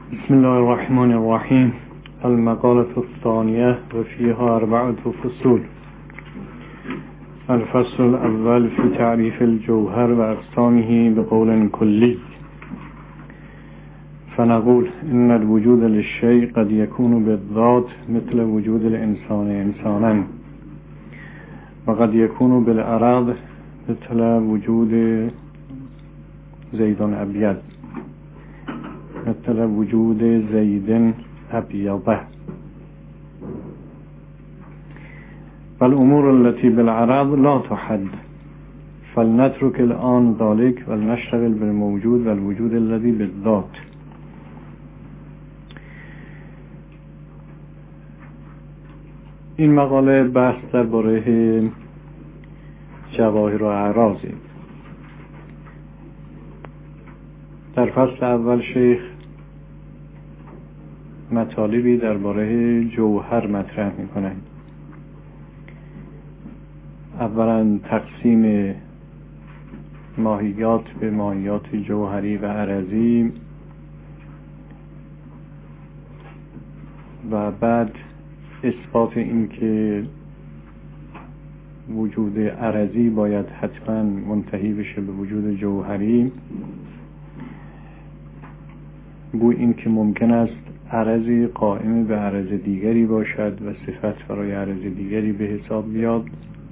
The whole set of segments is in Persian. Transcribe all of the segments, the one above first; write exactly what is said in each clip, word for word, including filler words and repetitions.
بسم الله الرحمن الرحيم. المقالة الثانية وفيها أربعة فصول. الفصل الأول في تعريف الجوهر وأقسامه بقول كلي، فنقول إن الوجود للشيء قد يكون بالذات مثل وجود الإنسان إنسانا، وقد يكون بالأعراض مثل وجود زيد أبيض، مثل وجود زيد أبيض. والأمور التي بالأعراض لا تحد، فلنترك الآن ذلك ولنشتغل بالموجود والوجود الذي بالذات. این مقاله بحث درباره جواهر و اعراض. در فصل اول شیخ مطالبی درباره جوهر مطرح می‌کنند. اولا تقسیم ماهیات به ماهیات جوهری و عرضی، و بعد اثبات این که وجود عرضی باید حتما منتهی بشه به وجود جوهری، گوی این که ممکن است عرضی قائم به عرض دیگری باشد و صفت برای عرض دیگری به حساب بیاد.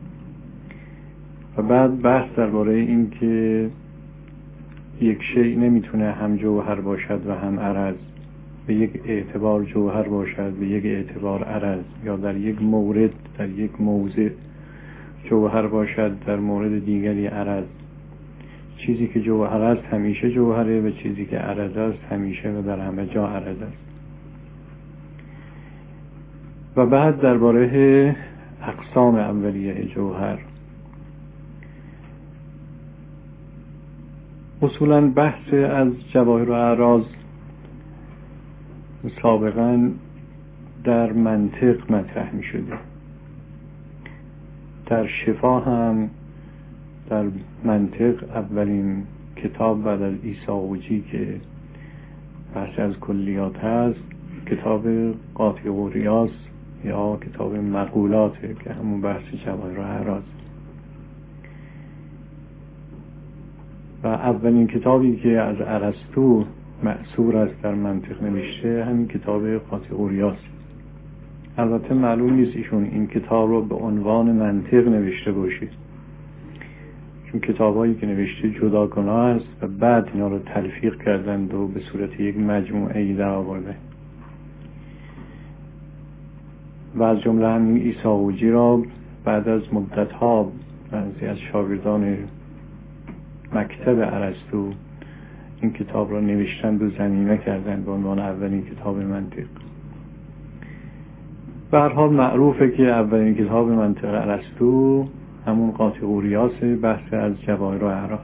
و بعد بحث درباره این که یک شیء نمیتونه هم جوهر باشد و هم عرض، به یک اعتبار جوهر باشد به یک اعتبار عرض، یا در یک مورد در یک موضع جوهر باشد در مورد دیگری عرض. چیزی که جوهر است همیشه جوهره و چیزی که عرض است همیشه و در همه جا عرض است. و بعد درباره اقسام اولیه جوهر. اصولاً بحث از جواهر و اعراض سابقاً در منطق مطرح می شده. در شفا هم در منطق اولین کتاب بعد از ایساوجی که بحث از کلیات هست کتاب قاطیغوریاس یا کتاب مقولات که همون بحث جواهر و اعراض. و اولین کتابی که از ارسطو مأثور است در منطق نوشته همین کتاب قاطیغوریاس. البته معلوم نیست ایشون این کتاب رو به عنوان منطق نوشته باشید، چون کتابایی که نوشته جداگانه است و بعد اینا رو تلفیق کردند و به صورت یک مجموعه ای در آورده. و از جمله همین ایساوجی را بعد از مدت‌ها بعضی از شاگردان مکتب ارسطو این کتاب را نوشتند و ضمیمه کردند به عنوان اولین کتاب منطق. به هر حال معروفه که اولین کتاب منطق ارسطو همون قاطیغوریاس، بحث از جواهر و اعراض.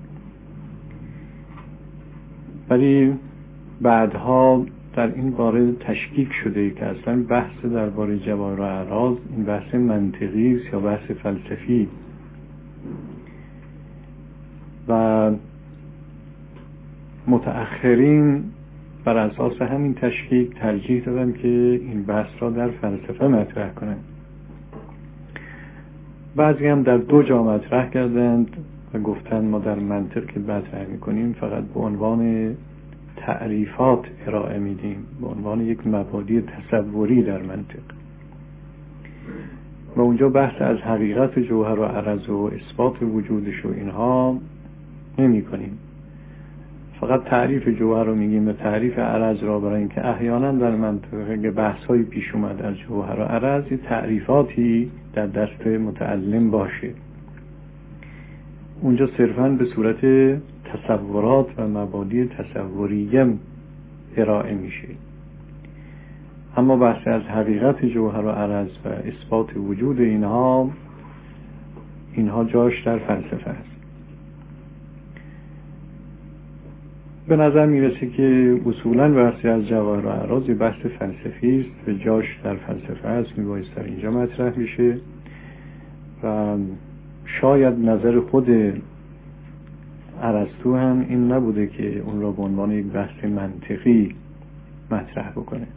ولی بعدها در این باره تشکیک شده که اصلا بحث درباره جواهر و اعراض این بحث منطقی است یا بحث فلسفی. و متأخرین بر اساس همین تشکیک ترجیح دادن که این بحث را در فلسفه مطرح کنند. بعضی هم در دو جا مطرح کردند و گفتند ما در منطق که مطرح میکنیم فقط به عنوان تعریفات ارائه میدیم، به عنوان یک مبادی تصوری در منطق، و اونجا بحث از حقیقت جوهر و عرض و اثبات وجودش و اینها نمی کنیم. فقط تعریف جوهر رو میگیم و تعریف عرض را، برای اینکه احیانا در منطقه بحث های پیش اومد از جوهر و عرض تعریفاتی در دست متعلم باشه، اونجا صرفاً به صورت تصورات و مبادی تصوریه ارائه میشه. اما بحث از حقیقت جوهر و عرض و اثبات وجود اینها اینها جاش در فلسفه است. به نظر میرسه که اصولاً بحث از جواهر و اعراض بحث فلسفی است و جاش در فلسفه است، میبایست در اینجا مطرح میشه. و شاید نظر خود ارسطو هم این نبوده که اون را به عنوان یک بحث منطقی مطرح بکنه.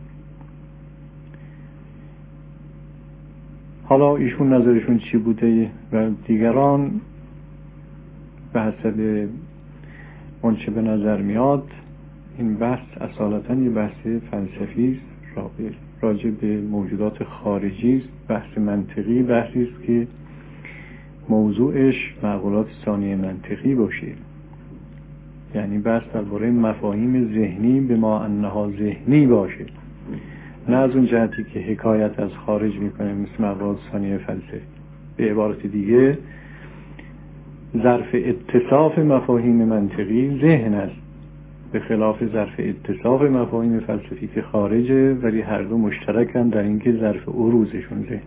حالا ایشون نظرشون چی بوده و دیگران به حسب اون چه به نظر میاد این بحث اصالتاً یه بحث فلسفی است، راجع به موجودات خارجی است، بحث منطقی، بحثی است که موضوعش معقولات ثانیه منطقی باشه، یعنی بحث درباره مفاهیم ذهنی به ما انها ذهنی باشه، نه از اون جهتی که حکایت از خارج میکنه مثل معقولات ثانیه فلسفی. به عبارت دیگه ظرف اتصاف مفاهیم منطقی ذهن است، به خلاف ظرف اتصاف مفاهیم فلسفی که خارجه، ولی هر دو مشترکن در اینکه ظرف عروضشون ذهن.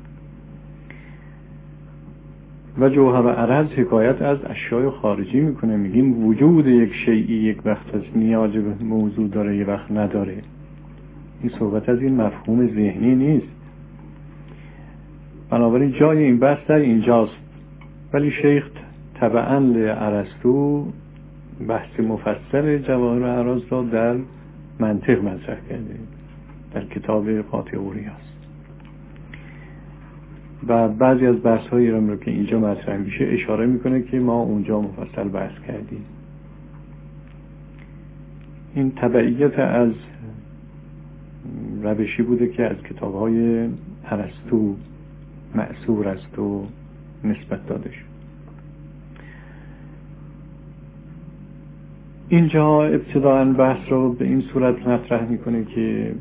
و جوهر و عرض حکایت از اشیاء خارجی میکنه، میگیم وجود یک شیئی یک وقت از نیاز به موضوع داره، یک وقت نداره. این صحبت از این مفهوم ذهنی نیست. بنابراین جای این بحث در اینجاست، ولی شیخ تبعاً لارسطو بحث مفصل جواهر و اعراض را در منطق مطرح کرده، در کتاب قاطع اوریاس، و بعضی از بحث هایی را که اینجا مطرح میشه اشاره میکنه که ما اونجا مفصل بحث کردیم. این تبعیت از روشی بوده که از کتاب های ارسطو مأثور است و نسبت داده شد. اینجا ابتداءً بحث رو به این صورت مطرح میکنه که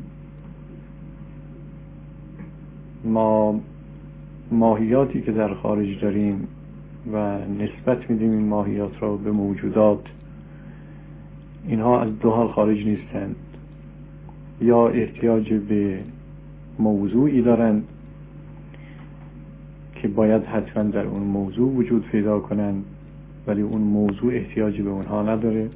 ما ماهیاتی که در خارج داریم و نسبت میدیم این ماهیات را به موجودات، اینها از دو حال خارج نیستند، یا احتیاج به موضوعی دارند که باید حتما در اون موضوع وجود پیدا کنند ولی اون موضوع احتیاجی به اونها نداره.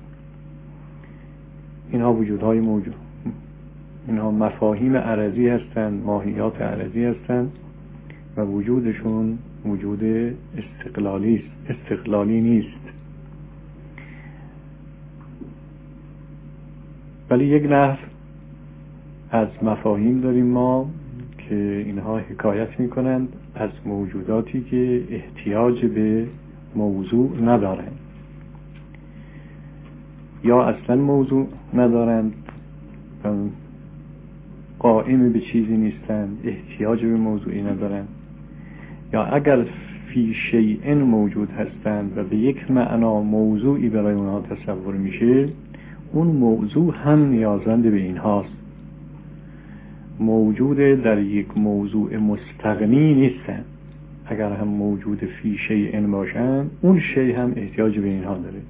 اینها وجودهای موجود، اینها مفاهیم عرضی هستند، ماهیات عرضی هستند و وجودشون وجود استقلالی است، استقلالی نیست. ولی یک نحو از مفاهیم داریم ما که اینها حکایت میکنند از موجوداتی که احتیاج به موضوع ندارند، یا اصلا موضوع ندارند، قائم به چیزی نیستند، احتیاج به موضوعی ندارند، یا اگر فی شیء موجود هستند و به یک معنا موضوعی برای اونها تصور میشه، اون موضوع هم نیازمند به اینهاست. موجود در یک موضوع مستغنی نیستند. اگر هم موجود فی شیء باشند، اون شیء هم احتیاج به اینها داره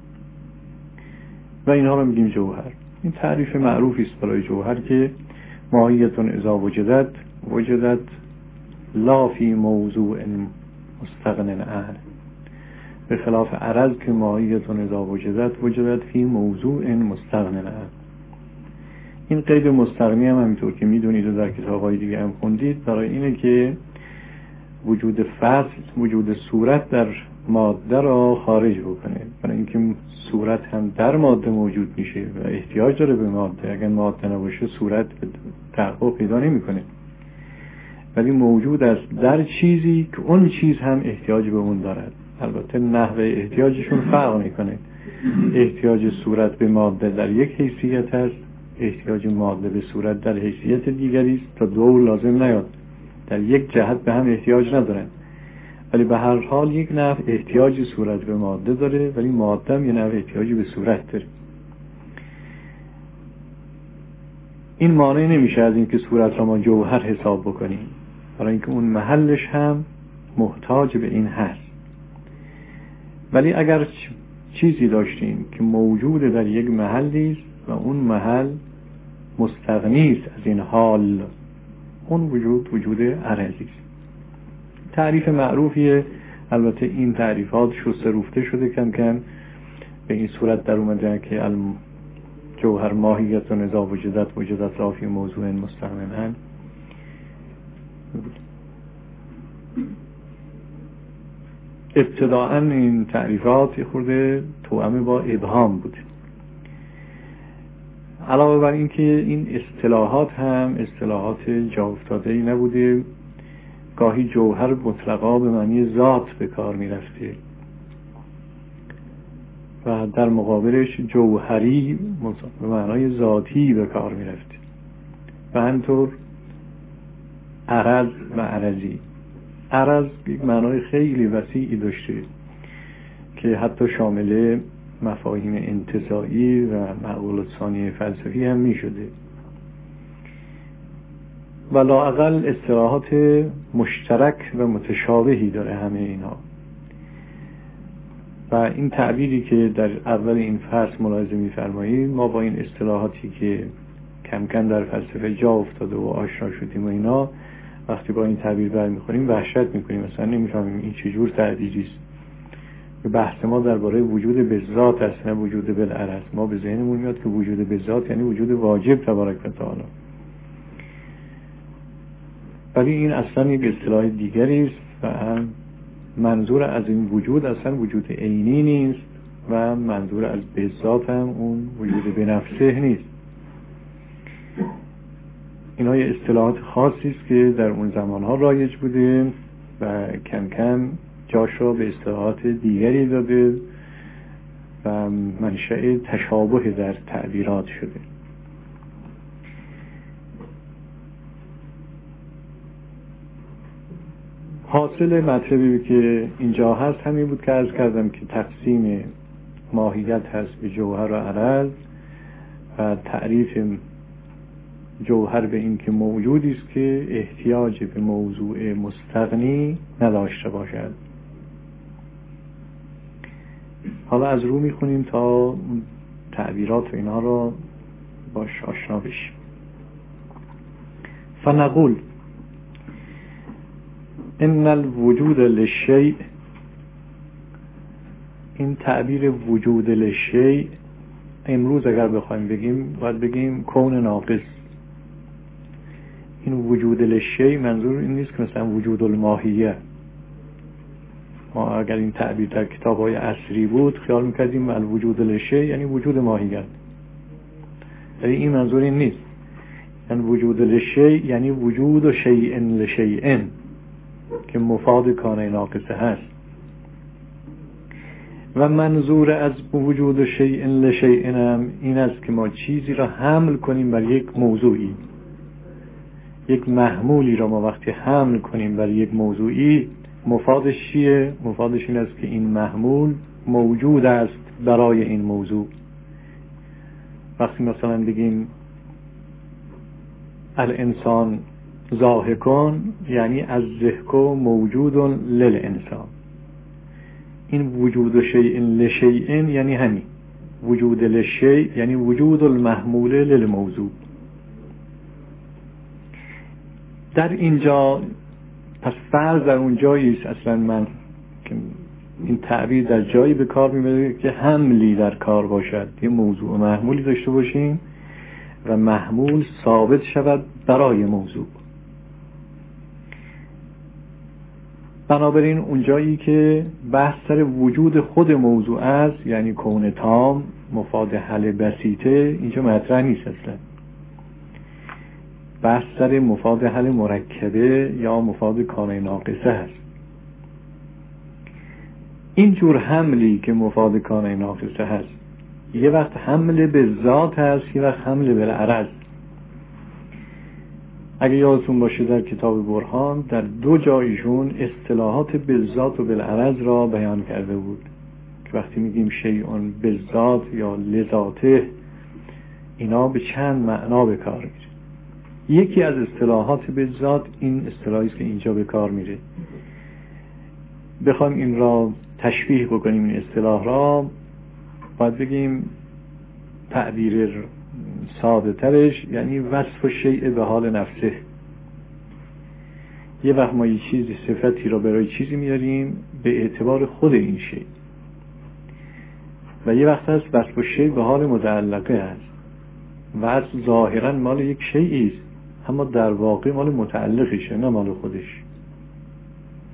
و اینها رو میگیم جوهر. این تعریف معروفی است برای جوهر که ماهیتون اذا وجدت وجدت لا فی موضوع مستغن عنه، به خلاف عرض که ماهیتون اذا وجدت وجدت فی موضوع مستغن عنه. این قید مستغنی هم همینطور که میدونید و در کتاب‌های دیگه هم خوندید، برای اینه که وجود فصل، وجود صورت در ماده را خارج بکنه، برای اینکه صورت هم در ماده موجود میشه و احتیاج داره به ماده. اگر ماده نباشه صورت تحقق پیدا نمیکنه، ولی موجود است در چیزی که اون چیز هم احتیاج به اون دارد. البته نحوه احتیاجشون فرق میکنه. احتیاج صورت به ماده در یک حیثیت هست، احتیاج ماده به صورت در حیثیت دیگری است. تا دو لازم نیاد، در یک جهت به هم احتیاج ندارن، ولی به هر حال یک نحو احتیاج صورت به ماده داره، ولی ماده هم یه نحو احتیاجی به صورت داره. این مانع نمیشه از اینکه صورت را ما جوهر حساب بکنیم، برای اینکه اون محلش هم محتاج به این هست. ولی اگر چیزی داشتیم که موجود در یک محلی است و اون محل مستغنی است از این حال، اون وجود وجود عرضی است. تعریف معروفیه. البته این تعریفات شسته روفته شده کم کم به این صورت در اومده که جوهر ماهیتون اذا وجدت وجدت لا فی موضوع مستغن عنه. ابتداءً این تعریفات خورده توأم با ابهام بود. علاوه بر اینکه این اصطلاحات هم اصطلاحات جا افتاده‌ای نبوده، گاهی جوهر مطلقا به معنی ذات به کار می‌رفته و در مقابلش جوهری به معنای ذاتی به کار می‌رفته و همینطور عرض و عرضی. عرض یک معنای خیلی وسیعی داشته که حتی شامل مفاهیم انتزاعی و معقولات ثانیه فلسفی هم می شده و لااقل اصطلاحات مشترک و متشابهی داره همه اینا. و این تعبیری که در اول این فصل ملاحظه می‌فرمایید، ما با این اصطلاحاتی که کم کم در فلسفه جا افتاده و آشنا شدیم و اینا، وقتی با این تعبیر برمیخوریم وحشت میکنیم، مثلا نمیفهمیم این چه جور تعبیری است. بحث ما درباره وجود به ذات است نه وجود بالعرض. ما به ذهنمون میاد که وجود به ذات یعنی وجود واجب تبارک و تعالی، ولی این اصلا یک اصطلاح دیگری است و منظور از این وجود اصلا وجود عینی نیست و منظور از به ذات هم اون وجود به نفسه نیست. اینا یه اصطلاحات خاصی است که در اون زمانها رایج بوده و کم کم جاش را به اصطلاحات دیگری داده و منشأ تشابه در تعبیرات شده. حاصل مطلبی که اینجا هست همین بود که عرض کردم که تقسیم ماهیت هست به جوهر و عرض و تعریف جوهر به این که موجودی است که احتیاج به موضوع مستغنی نداشته باشد. حالا از رو میخونیم تا تعبیرات و اینها را باش آشنا بشیم. فنقول ان الوجود للشیء، این تعبیر وجود للشیء امروز اگر بخوایم بگیم باید بگیم کون ناقص. این وجود للشیء منظور این نیست که مثلا وجود الماهیه. ما اگر این تعبیر در کتاب‌های عصری بود خیال می‌کردیم الوجود للشیء یعنی وجود ماهیت، ولی این منظور این نیست. یعنی وجود للشیء یعنی وجود شیء لشیء که مفاد کانه ناقصه هست. و منظور از وجود شیء لشیء هم این است که ما چیزی را حمل کنیم بر یک موضوعی. یک محمولی را ما وقتی حمل کنیم بر یک موضوعی، مفادش چیه؟ مفادش این است که این محمول موجود است برای این موضوع. وقتی مثلا بگیم الانسان ضاحکون یعنی از ضحک موجود للانسان. این وجود شیء لشیء یعنی همین وجود للشیء یعنی وجود المحمول للموضوع. در اینجا پس فرض در اون جایی است اصلا من که این تعبیر در جایی به کار میبره که حملی در کار باشد، یه موضوع محمولی داشته باشیم و محمول ثابت شود برای موضوع. بنابراین اونجایی که بحث سر وجود خود موضوع است، یعنی کون تام مفاد حل بسیطه، اینجا مطرح نیست اصلا. بحث سر مفاد حل مرکبه یا مفاد کانه ناقصه هست. این جور حملی که مفاد کانه ناقصه هست یه وقت حمل به ذات هست، یه وقت حمل به عرض. اگه یادتون باشه در کتاب برهان در دو جایشون اصطلاحات بالذات و بالعرض را بیان کرده بود که وقتی میگیم شیئون بالذات یا لذاته، اینا به چند معنا به کار میره. یکی از اصطلاحات بالذات این اصطلاحی است که اینجا به کار میره. بخوایم این را تشبیه بکنیم این اصطلاح را، باید بگیم تعبیر ساده ترش یعنی وصف شیء به حال نفسه. یه وقت ما یه چیزی صفتی را برای چیزی میاریم به اعتبار خود این شیء و یه وقت هست وصف شیء به حال متعلقه هست. وصف ظاهرا مال یک شیئی است اما در واقع مال متعلقشه نه مال خودش.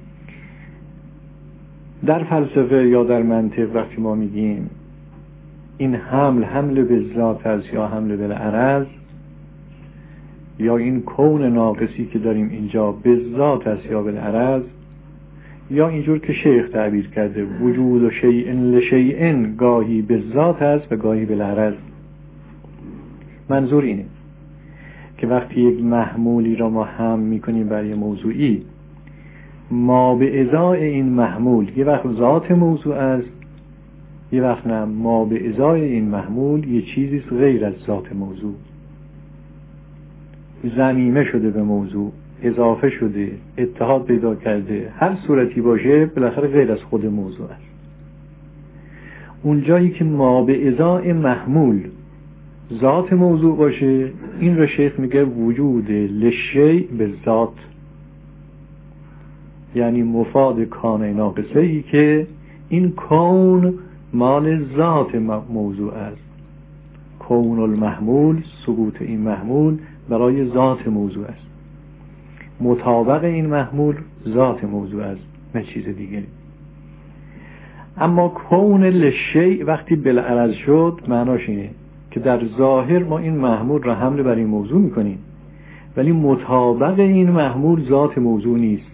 در فلسفه یا در منطق وقتی ما میگیم این حمل حمل به ذات است یا حمل به عرض، یا این کون ناقصی که داریم اینجا به ذات است یا به عرض، یا اینجور که شیخ تعبیر کرده وجود و شیء لشیء گاهی به ذات است و گاهی به عرض. منظور اینه که وقتی یک محمولی را ما حمل میکنیم برای موضوعی، ما به ازای این محمول یه وقت ذات موضوع است، یه وقت نه، ما به ازای این محمول یه چیزی غیر از ذات موضوع، ضمیمه شده به موضوع، اضافه شده، اتحاد پیدا کرده، هر صورتی باشه بالاخره غیر از خود موضوع است. اون جایی که ما به ازای محمول ذات موضوع باشه، این را شیخ میگه وجود لشیء به ذات، یعنی مفاد کان ناقصه ای که این کون مال ذات موضوع است. کون المحمول، ثبوت این محمول برای ذات موضوع است، مطابق این محمول ذات موضوع است، نه چیز دیگری. اما کون لشیء وقتی بالعرض شد، معناش اینه که در ظاهر ما این محمول را حمل بر این موضوع میکنیم، ولی مطابق این محمول ذات موضوع نیست.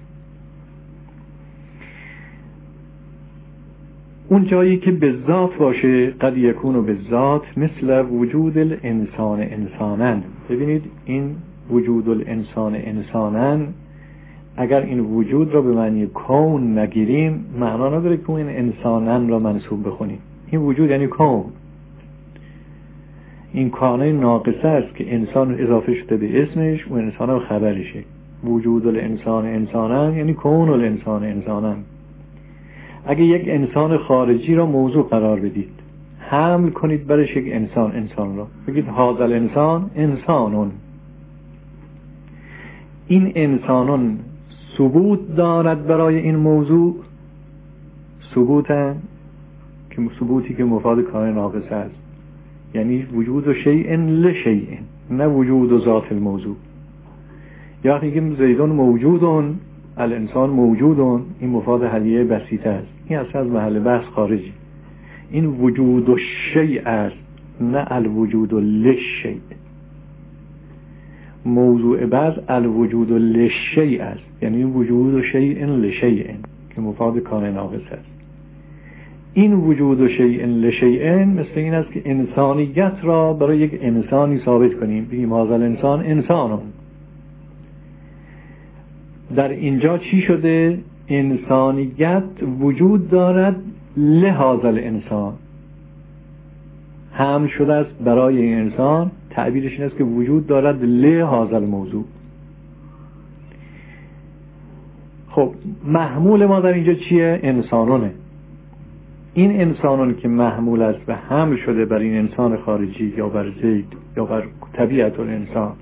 اون جایی که به ذات باشه، قد یکون به ذات مثل وجود الانسان انسانن. ببینید این وجود الانسان انسانن، اگر این وجود را به معنی کون نگیریم، معنا نداره که این انسانن را منصوب بخونیم. این وجود یعنی کون، این کانه ناقصه است که انسان اضافه شده به اسمش و انسان ها خبرشه. وجود الانسان انسانن یعنی کون الانسان انسانن. اگه یک انسان خارجی را موضوع قرار بدید، حمل کنید برش یک انسان انسان را، بگید هذا الانسان انسانون، این انسانون ثبوت دارد برای این موضوع، ثبوتن که ثبوتی که مفاد کان ناقص است، یعنی وجود و شیء لشیء، نه وجود و ذات الموضوع. یا وقتی که زیدون موجودون، الانسان موجودون، این مفاد حلیه بسیطه است، این اصلا از محل بحث خارجی. این وجود و شیء است، نه الوجود و لشیء. موضوع بعد الوجود و لشیء است، یعنی وجود و شیء لشیء که مفاد کان ناقص است. این وجود و شیء لشیء مثل این است که انسانیت را برای یک انسانی ثابت کنیم، بگیم هذا الانسان انسانون. در اینجا چی شده؟ انسانیت وجود دارد لهذا الانسان، حمل شده است برای این انسان. تعبیرش این است که وجود دارد لهذا الموضوع. خب محمول ما در اینجا چیه؟ انسانونه. این انسانون که محمول است و حمل شده بر این انسان خارجی یا بر زید یا بر طبیعت الانسان،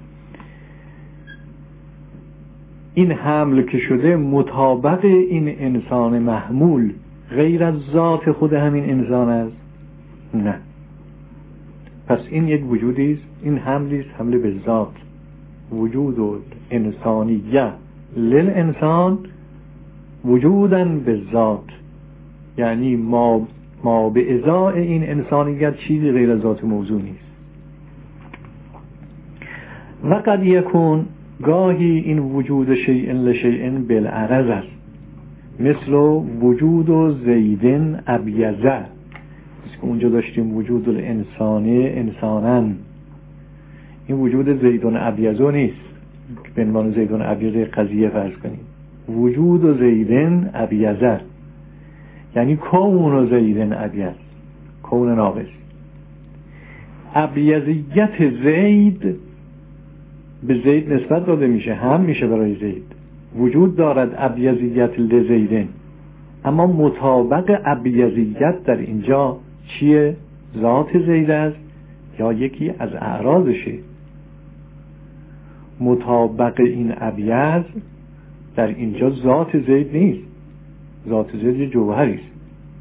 این حمل که شده مطابق این انسان محمول غیر از ذات خود همین انسان است؟ نه. پس این یک وجودی است، این حملی است، حمل به ذات. وجود و انسانیه للانسان وجودن به ذات، یعنی ما ما به ازای این انسانیت چیزی غیر از ذات موضوع نیست. و قد یکون، گاهی این وجود شیء لشیء بالعرض است، مثل وجود و زیدن ابیضه، که اونجا داشتیم وجود الانسانه انسانن. این وجود زیدون ابیضو نیست که به عنوان زیدون ابیض قضیه فرض کنیم. وجود و زیدن ابیضه یعنی کون و زیدن ابیض، کون ناقص. ابیضیت زید به زید نسبت داده میشه، هم میشه برای زید. وجود دارد ابیضیت لزیدن، اما مطابق ابیضیت در اینجا چیه؟ ذات زید است یا یکی از اعراضشه. مطابق این ابیض در اینجا ذات زید نیست، ذات زید یه جوهری است.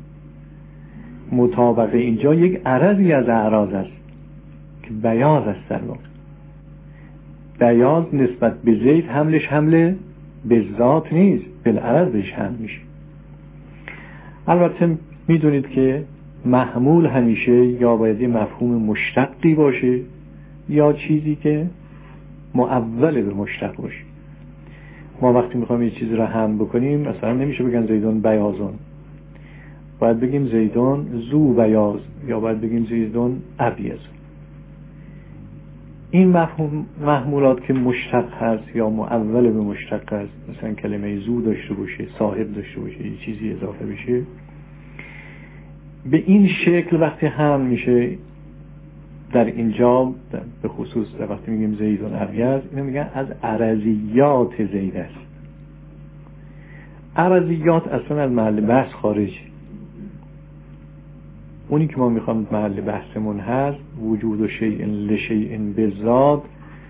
مطابق اینجا یک عرضی از اعراض است که بیاض است. در واقع بیاض نسبت به زید حملش حمله به ذات نیست، بالعرض بهش حمل میشه. البته میدونید که محمول همیشه یا باید مفهوم مشتقی باشه یا چیزی که معول به مشتق باشه. ما وقتی میخوایم یه چیزی رو حمل بکنیم مثلا نمیشه بگن زیدون بیازون، باید بگیم زیدون زو بیاز یا باید بگیم زیدون ابیض. این مفهوم محمولات که مشتق هست یا معول به مشتق هست، مثلا کلمه زو داشته باشه، صاحب داشته باشه، یه چیزی اضافه بشه، به این شکل وقتی حمل میشه در اینجا به خصوص در وقتی میگیم زیدون ابیض، اینو میگن از عرضیات زید است. عرضیات اصلا از محل بحث خارج. اونی که ما میخوام محل بحثمون هست وجود و شیء لشیء بذات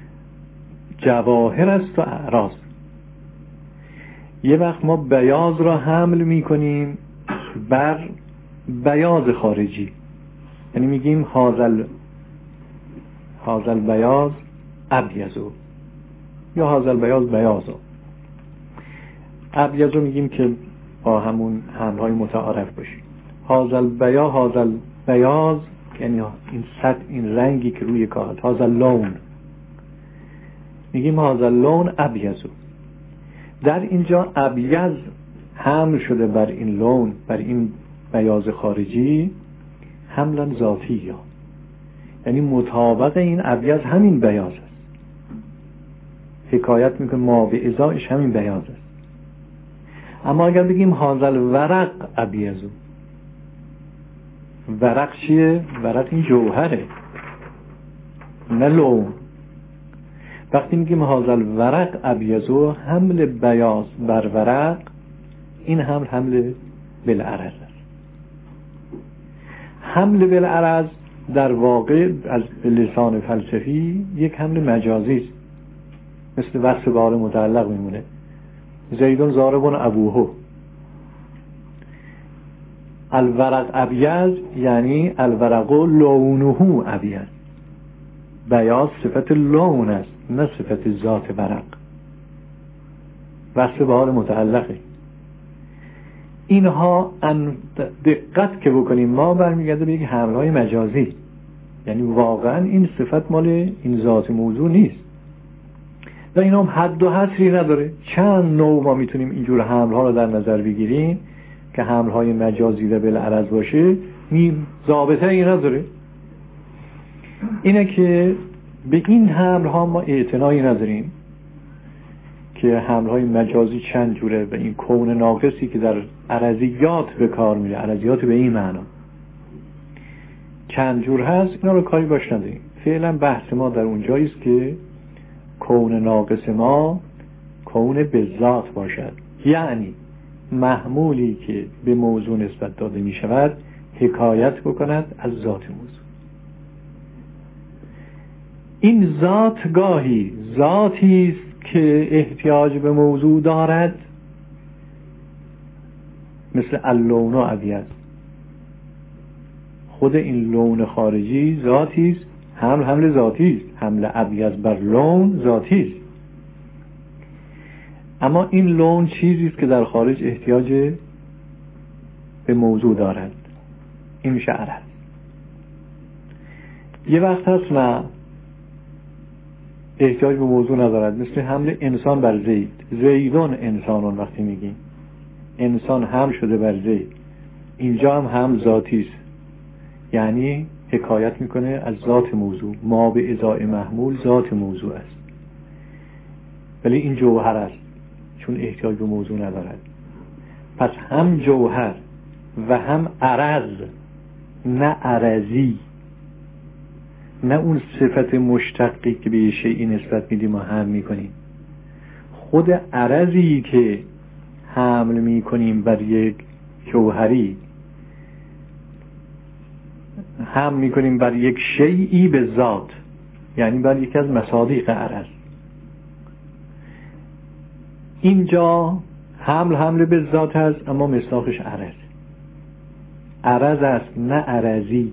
جواهر است و اعراض. یه وقت ما بیاض را حمل میکنیم بر بیاض خارجی، یعنی میگیم هازل هازل بیاض ابیضو یا هازل بیاض بیاضو. ابیضو میگیم که با همون حملهای متعارف باشیم. هازل بیا هازل بیاض یعنی این سطح، این رنگی که روی کاغذ، هازل لون میگیم هازل لون ابیضو. در اینجا ابیض حمل شده بر این لون، بر این بیاض خارجی، حملا ذاتی، یا یعنی مطابق این ابیض همین بیاض است، حکایت میکنه ما به ازایش همین بیاض است. اما اگر بگیم هازل ورق ابیضو، ورق چیه؟ ورق این جوهره نه لون. وقتی میگیم هازل ورق ابیضو، حمل بیاض بر ورق، این حمل حمل بالعرض است. حمل بالعرض در واقع از لسان فلسفی یک حمل مجازی است، مثل وصف به حال متعلق میمونه. زیدون ضاربون ابوهو. الورق ابیض یعنی الورق لونه ابیض. بیاض صفت لون است نه صفت ذات ورق، وصف به حال متعلقه. اینها ان دقت که بکنیم ما برمیگرده به یک حملهای مجازی، یعنی واقعا این صفت مال این ذات موضوع نیست و اینا هم حد و حصری نداره. چند نوع ما میتونیم اینجور حملها رو در نظر بگیریم که حملهای مجازی و بالعرض باشه، نیم ضابطه ای نداره. اینه که به این حملها ما اعتنایی نداریم که حملهای مجازی چند جوره و این کون ناقصی که در عرضیات به کار میره، عرضیات به این معنا چند جور هست، اینا رو کاری باش نداریم. فعلا بحث ما در اونجایی است که کون ناقص ما کون به ذات باشد، یعنی محمولی که به موضوع نسبت داده می شود حکایت بکند از ذات موضوع. این ذات گاهی ذاتی است که احتیاج به موضوع دارد، مثل اللون و ابیض. خود این لون خارجی ذاتی است، حمل حمل ذاتی است، حمل ابیض بر لون ذاتی است. اما این لون چیزی است که در خارج احتیاج به موضوع دارد، این میشه عرض. یه وقت هست نه احتیاج به موضوع ندارد، مثل حمل انسان بر زید. زیدون انسانون وقتی میگیم انسان حمل شده بر زید، اینجا هم حمل ذاتی است، یعنی حکایت میکنه از ذات موضوع. ما به ازای محمول ذات موضوع است، ولی این جوهر است چون احتیاج به موضوع ندارد. پس هم جوهر و هم عرض، نه عرضی، نه اون صفت مشتقی که به شیئی نسبت میدیم و حمل میکنیم. خود عرضی که حمل میکنیم بر یک جوهری، حمل میکنیم بر یک شیئی به ذات، یعنی بر یکی از مصادیق عرض. اینجا حمل حمل به ذات هست اما مصداقش عرض عرض است نه عرضی.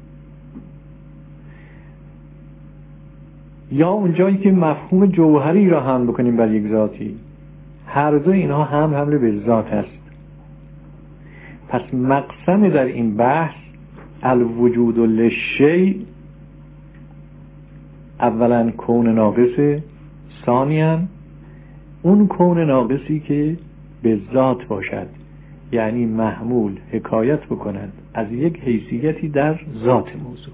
یا اونجایی که مفهوم جوهری را حمل بکنیم بر یک ذاتی، هر دو اینها هم حمل به ذات است. پس مقسم در این بحث الوجود للشیء اولا کون ناقصه، ثانیاً اون کون ناقصی که به ذات باشد، یعنی محمول حکایت بکند از یک حیثیتی در ذات موضوع.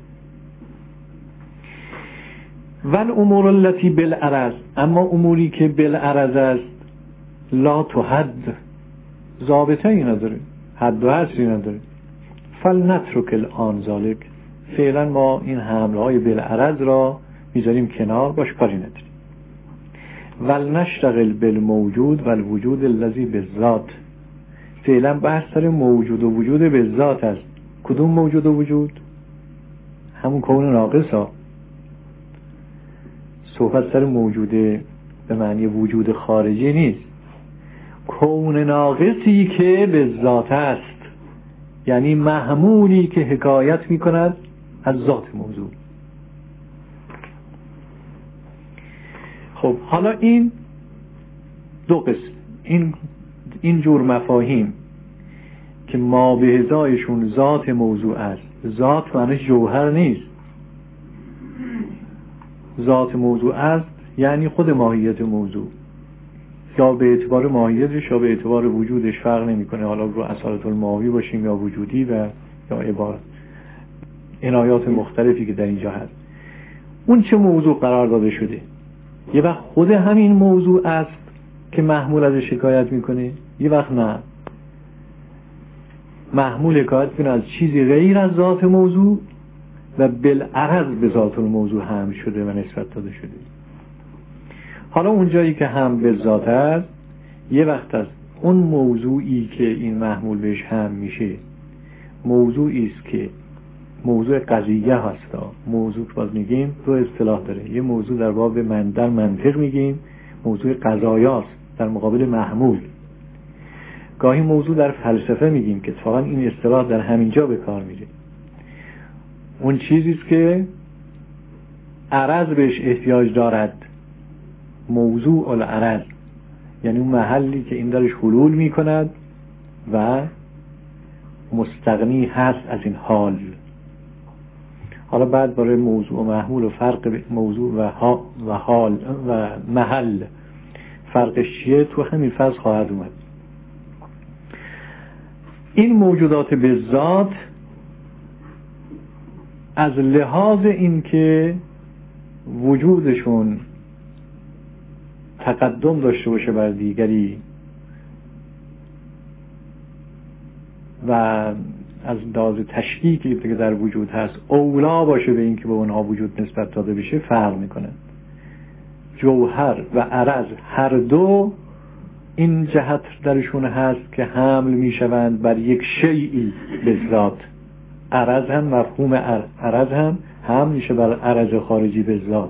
ول امور التي بالعرض، اما اموری که بالعرض است لا تحد، ضابطه ای نداره، حد و حصری نداره. فلنترک الان ذالک، فعلا ما این حمله های بالعرض را میذاریم کنار، باش کاری نداریم. ولنشتغل بالموجود والوجود الذی بالذات، فعلا بحث سر موجود و وجود بالذات است. کدوم موجود و وجود؟ همون کون ناقص ها. صحبت سر موجود به معنی وجود خارجی نیست، کون ناقصی که بالذات است، یعنی محمولی که حکایت می کند از ذات موضوع. خب حالا این دو قسم، این این جور مفاهیم که ما به ازایشون ذات موضوع است، ذات معنی جوهر نیست، ذات موضوع است یعنی خود ماهیت موضوع، یا به اعتبار ماهیتش یا به اعتبار وجودش فرق نمیکنه، حالا رو اصالت الماهی باشیم یا وجودی و یا عبارت عنایات مختلفی که در اینجا هست. اون چه موضوع قرار داده شده، یه وقت خود همین موضوع است که محمول ازش شکایت میکنه، یه وقت نه، محمول حکایت میکنه از چیزی غیر از ذات موضوع و بالعرض به ذات الموضوع هم شده و نسبت داده شده. حالا اونجایی که هم به ذات است، یه وقت است اون موضوعی که این محمول بهش هم میشه موضوعی است که موضوع قضیه هستا. موضوع که باز میگیم دو اصطلاح داره، یه موضوع در باب من در منطق میگیم موضوع قضایاست در مقابل محمول، گاهی موضوع در فلسفه میگیم که اتفاقا این اصطلاح در همینجا به کار میره. اون چیزی است که عرض بهش احتیاج دارد، موضوع العرض، یعنی اون محلی که این درش حلول میکند و مستغنی هست از این حال. حالا بعد برای موضوع و محمول و فرق موضوع و, ها و حال و محل فرقش چیه تو همین فصل خواهد اومد. این موجودات به ذات از لحاظ این که وجودشون تقدم داشته باشه بر دیگری و از لحاظ تشکیکی که در وجود هست اولا باشه به این که به اونها وجود نسبت داده بشه فرق میکنه. جوهر و عرض هر دو این جهت درشون هست که حمل میشوند بر یک شیئی به ذات. عرض هم مفهوم عرض هم هم میشه بر عرض خارجی به ذات،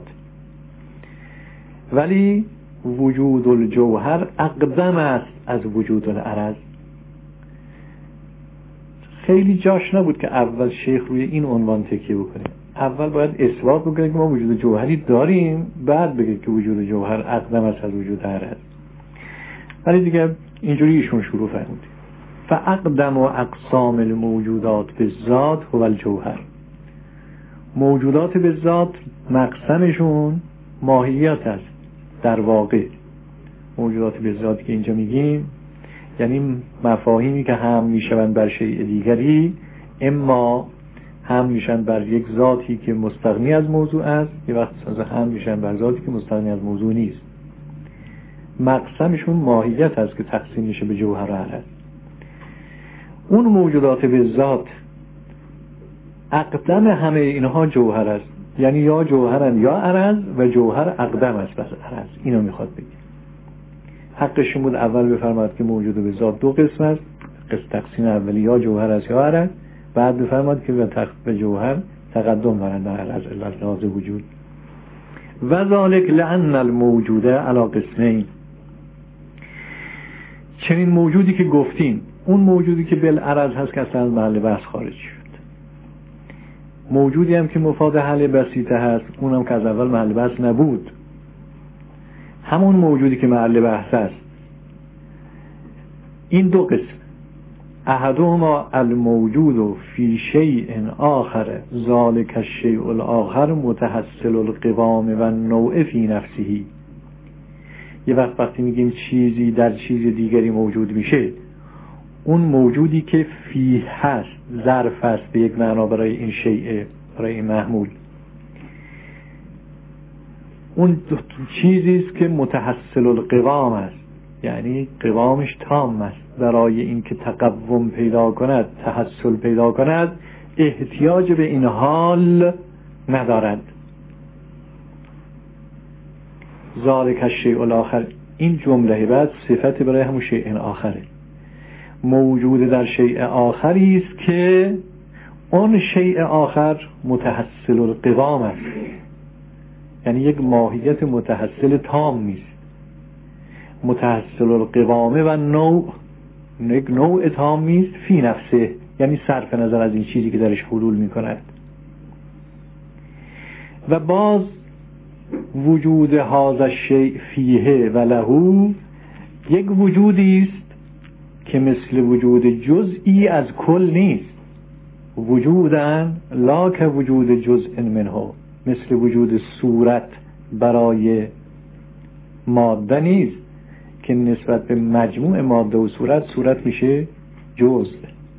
ولی وجود الجوهر اقدم است از وجود العرض. خیلی جاش نبود که اول شیخ روی این عنوان تکیه بکنه، اول باید اثبات بکنه که ما وجود جوهری داریم، بعد بگه که وجود جوهر اقدم است از وجود عرض. ولی دیگه اینجوری ایشون شروع فرمود. فاقدم و اقسام الموجودات بالذات هو الجوهر. موجودات بالذات مقسمشون ماهیت است. در واقع موجودات بالذات که اینجا میگیم یعنی مفاهیمی که هم میشوند بر شیء دیگری، اما هم میشن بر یک ذاتی که مستغنی از موضوع است، یه وقت هم میشن بر ذاتی که مستغنی از موضوع نیست. مقسمشون ماهیت است که تقسیم میشه به جوهر و عرض. اون موجودات بالذات اقدم همه اینها جوهر است، یعنی یا جوهرن یا عرض و جوهر اقدم است بس عرض. اینو میخواد بگه. حقشون بود اول بفرماد که موجود بالذات دو قسم است، قسم تقسیم اولی یا جوهر است یا عرض، بعد بفرماد که به جوهر تقدم دارند در عرض لحاظ وجود. و ذالک لأن الموجوده علی قسمین. چنین موجودی که گفتیم، اون موجودی که بالعرض هست که اصلا محل بحث خارج شد، موجودی هم که مفاد حل بسیطه هست، اونم که از اول محل بحث نبود، همون موجودی که محل بحث است. این دو قسم، احدهما الموجود فی شیء آخر ذالک الشیء الاخر متحصل القوام و النوع فی نفسه. یه وقت وقتی میگیم چیزی در چیز دیگری موجود میشه، اون موجودی که فی هست، ظرف هست به یک معنا برای این شیء، برای این محمول، اون چیزی است که متحصل القوام است، یعنی قوامش تام است. برای اینکه تقوم پیدا کند، تحصل پیدا کند، احتیاج به این حال ندارد. ذالک الشیء الاخر، این جمله بعد صفت برای همون شیء آخره. موجود در شیء آخری است که اون شیء آخر متحصل القوام است، یعنی یک ماهیت متحصل تام نیست. متحصل القوامه و نوع، یک نوع تام نیست فی نفسه، یعنی صرف نظر از این چیزی که درش حلول می کند. و باز وجود هذا الشیء فیه و له یک وجودی است که مثل وجود جزئی از کل نیست. وجودن لا که وجود جزء منه، مثل وجود صورت برای ماده نیست که نسبت به مجموع ماده و صورت، صورت میشه جزء.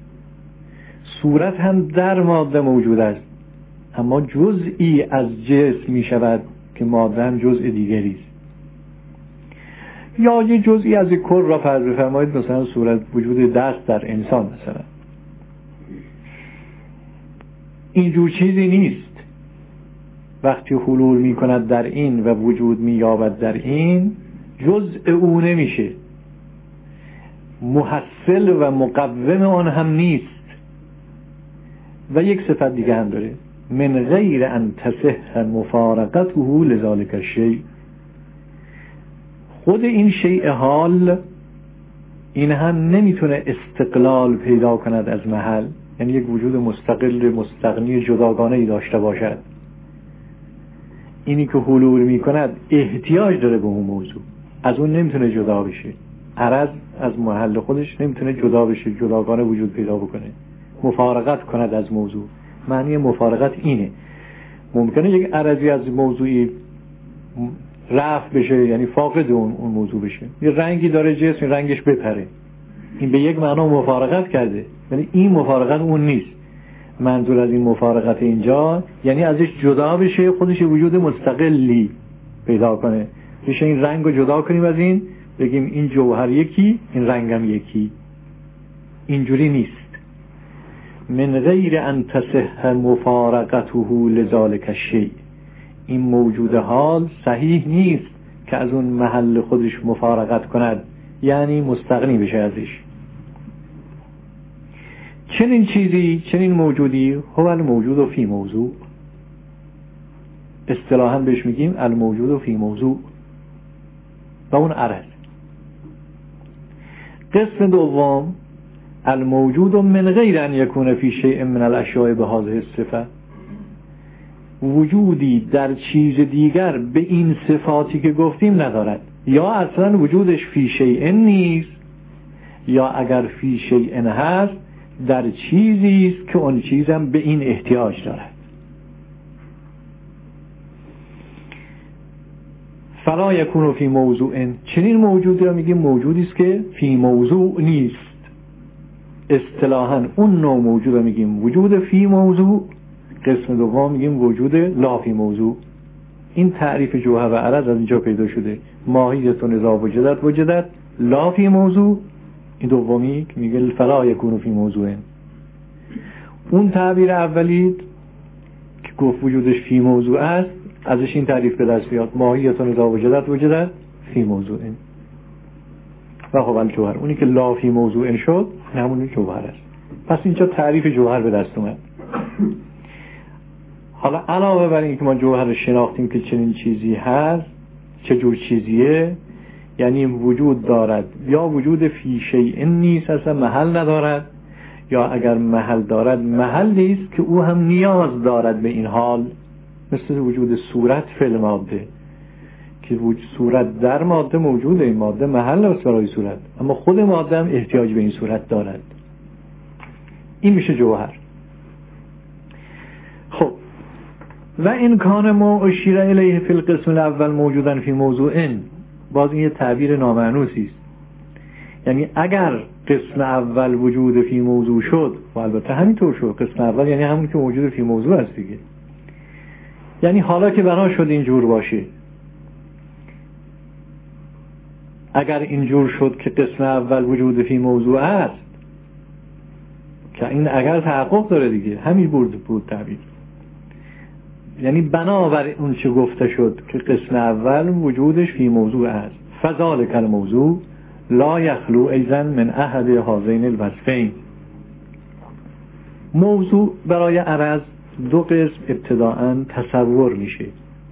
صورت هم در ماده موجود است، اما جزئی از جسم میشود که ماده هم جزء دیگری است. یا یه جزئی از کل را فرض بفرمایید، مثلا صورت، وجود دست در انسان مثلا، اینجور چیزی نیست. وقتی حلول می کند در این و وجود می یابد در این، جزء او نمیشه، محصل و مقوم آن هم نیست. و یک صفت دیگه هم داره، من غیر ان تصح مفارقته لذالک الشیء. خود این شیء حال این هم نمیتونه استقلال پیدا کند از محل، یعنی یک وجود مستقل مستغنی جداگانه‌ای داشته باشد. اینی که حلول میکند احتیاج داره به اون موضوع، از اون نمیتونه جدا بشه. عرض از محل خودش نمیتونه جدا بشه، جداگانه وجود پیدا بکنه، مفارقت کند از موضوع. معنی مفارقت اینه. ممکنه یک عرضی از موضوعی رفع بشه، یعنی فاقد اون اون موضوع بشه. یه رنگی داره جسم، رنگش بپره، این به یک معنا مفارقت کرده، یعنی این مفارقت اون نیست. منظور از این مفارقت اینجا یعنی ازش جدا بشه، خودش وجود مستقلی پیدا کنه. بشه این رنگ رو جدا کنیم از این، بگیم این جوهر یکی، این رنگم یکی. اینجوری نیست. من غیر ان تصح مفارقته لذالک الشیء، این موجود حال صحیح نیست که از اون محل خودش مفارقت کند، یعنی مستغنی بشه ازش. چنین چیزی، چنین موجودی هو الموجود فی موضوع، اصطلاحاً بهش میگیم الموجود فی موضوع، و اون عرض. قسم دوم الموجود من غیر ان یکون فی شیء من الاشیاء بهذه الصفه، وجودی در چیز دیگر به این صفاتی که گفتیم ندارد، یا اصلا وجودش فی شیء نیست، یا اگر فی شیء هست در چیزی است که اون چیزم به این احتیاج دارد. فلا یکون فی موضوع، چنین موجودی را میگیم موجودی است که فی موضوع نیست. اصطلاحاً اون نوع موجود را میگیم وجود فی موضوع، قسم دوم میگیم وجود لا فی موضوع. این تعریف جوهر و عرض از اینجا پیدا شده. ماهیتون اذا وجدت وجدت لا فی موضوع، این دومی که میگه فلا یکون فی موضوع. اون تعبیر اولی که گفت وجودش فی موضوع است، ازش این تعریف به دست بیاد، ماهیتون اذا وجدت وجدت فی موضوع. و خب الجوهر، اونی که لا فی موضوع شد همون جوهر است. پس اینجا تعریف جوهر به دست اومد. حالا علاوه بر این که ما جوهر رو شناختیم که چنین چیزی هست، چه جور چیزیه، یعنی وجود دارد یا وجود فی شیء نیست، اصلا محل ندارد، یا اگر محل دارد محلی است که او هم نیاز دارد به این حال، مثل وجود صورت فی الماده که وجود صورت در ماده موجوده، این ماده محل است برای صورت، اما خود ماده هم احتیاج به این صورت دارد. این میشه جوهر. خب و این کان ما اشیر الیه فی القسم الاول موجودن فی موضوع، باز این یه تعبیر نامعنوسی است. یعنی اگر قسم اول وجود فی موضوع شد، و البته همینطور شد، قسم اول یعنی همون که موجود فی موضوع است دیگه، یعنی حالا که بنا شد اینجور باشه، اگر اینجور شد که قسم اول وجود فی موضوع است، که این اگر تحقق داره دیگه، همین بود بود تعبیر، یعنی بنابر اون چه گفته شد که قسم اول وجودش فی موضوع است، فذالک الموضوع لا یخلو ایضا من احد هذین الوصفین. موضوع برای عرض دو قسم ابتداءً تصور میشه.